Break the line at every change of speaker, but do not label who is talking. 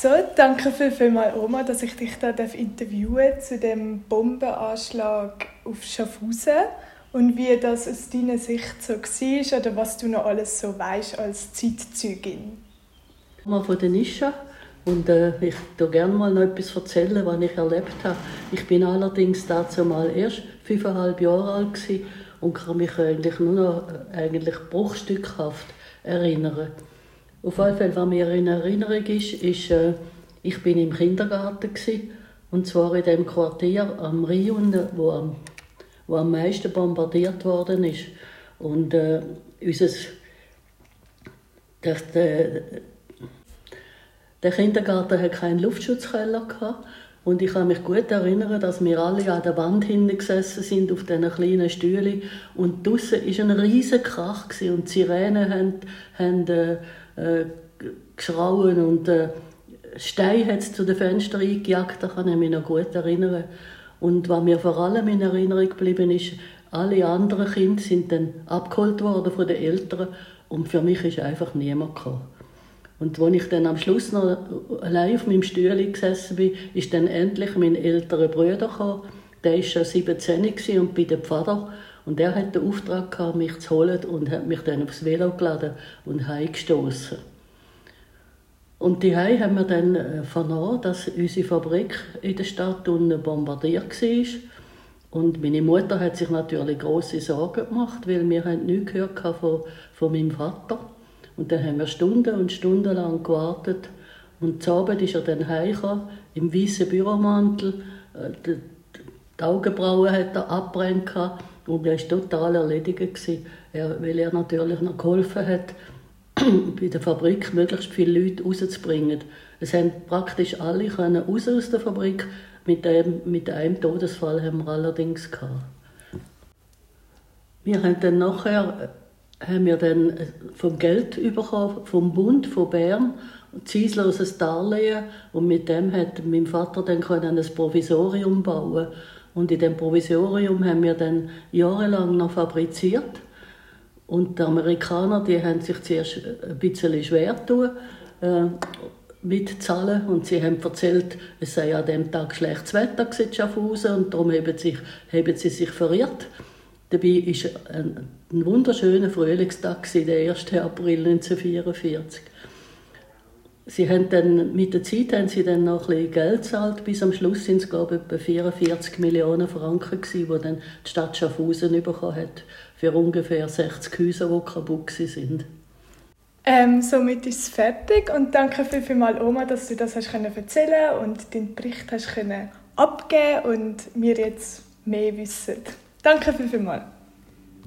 So, danke vielmals, Oma, dass ich dich da interviewen darf zu dem Bombenanschlag auf Schaffhausen und wie das aus deiner Sicht so war oder was du noch alles so weißt als Zeitzeugin.
Von der Nischa. Und ich erzähle gerne mal noch etwas erzählen, was ich erlebt habe. Ich bin allerdings dazu mal erst 5,5 Jahre alt und kann mich eigentlich nur noch bruchstückhaft erinnern. Auf jeden Fall, was mir in Erinnerung ist, ich bin im Kindergarten und zwar in dem Quartier am Rhein, wo am meisten bombardiert worden ist. Und der Kindergarten hatte keinen Luftschutzkeller. Und ich kann mich gut erinnern, dass wir alle an der Wand hinten gesessen sind, auf diesen kleinen Stühlen. Und draussen war ein riesiger Krach und die Sirenen haben geschrauen und Steine hat es zu den Fenstern eingejagt. Da kann ich mich noch gut erinnern. Und was mir vor allem in Erinnerung geblieben ist, alle anderen Kinder sind dann abgeholt worden von den Eltern und für mich ist einfach niemand gekommen. Und als ich dann am Schluss noch allein auf meinem Stühle gesessen bin, ist dann endlich mein älterer Bruder gekommen. Der war schon 17 und bei dem Pfarrer. Und er hatte den Auftrag gehabt, mich zu holen und hat mich dann aufs Velo geladen und heimgestossen. Und die haben wir dann vernommen, dass unsere Fabrik in der Stadt unten bombardiert war. Und meine Mutter hat sich natürlich grosse Sorgen gemacht, weil wir nichts gehört von meinem Vater. Und dann haben wir Stunden und Stunden lang gewartet. Und zu Abend ist er dann heimgekommen, im weißen Büromantel. Die Augenbrauen hat er abbrennt und er war total erledigt, weil er natürlich noch geholfen hat, bei der Fabrik möglichst viele Leute rauszubringen. Es haben praktisch alle raus aus der Fabrik. Mit einem Todesfall haben wir allerdings gehabt. Wir haben dann nachher vom Geld bekommen, vom Bund von Bern, ein zinsloses Darlehen. Und mit dem hat mein Vater dann ein Provisorium bauen. Und in diesem Provisorium haben wir dann jahrelang noch fabriziert. Und die Amerikaner, die haben sich zuerst ein bisschen schwer getan mit Zahlen. Und sie haben erzählt, es sei an diesem Tag schlechtes Wetter in Schaffhausen und darum haben sie sich verirrt. Dabei war ein wunderschöner Frühlingstag, der 1. April 1944. Mit der Zeit haben sie dann noch ein bisschen Geld gezahlt. Bis am Schluss waren es, glaube ich, etwa 44 Millionen Franken, die dann die Stadt Schaffhausen bekommen hat, für ungefähr 60 Häuser, die kaputt waren.
Somit ist es fertig. Und danke vielmals, Oma, dass du das erzählen konntest und deinen Bericht abgeben und wir jetzt mehr wissen. Danke vielmals.